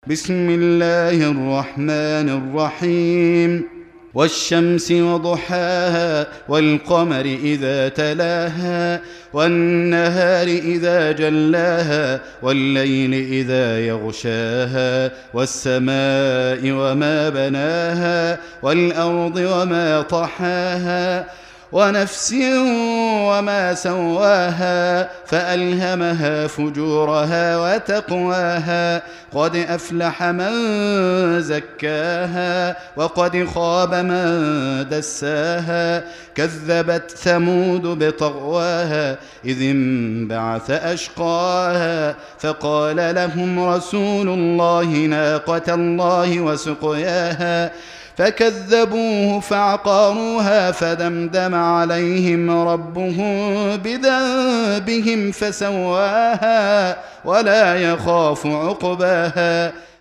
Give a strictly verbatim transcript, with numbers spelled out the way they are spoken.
بسم الله الرحمن الرحيم والشمس وضحاها والقمر إذا تلاها والنهار إذا جلاها والليل إذا يغشاها والسماء وما بناها والأرض وما طحاها ونفس وما سواها فألهمها فجورها وتقواها قد أفلح من زكاها وقد خاب من دساها كذبت ثمود بطغواها إذ انبعث أشقاها فقال لهم رسول الله ناقة الله وسقياها فكذبوه فعقروها فدمدم عليهم ربهم بذنبهم فسواها ولا يخاف عقباها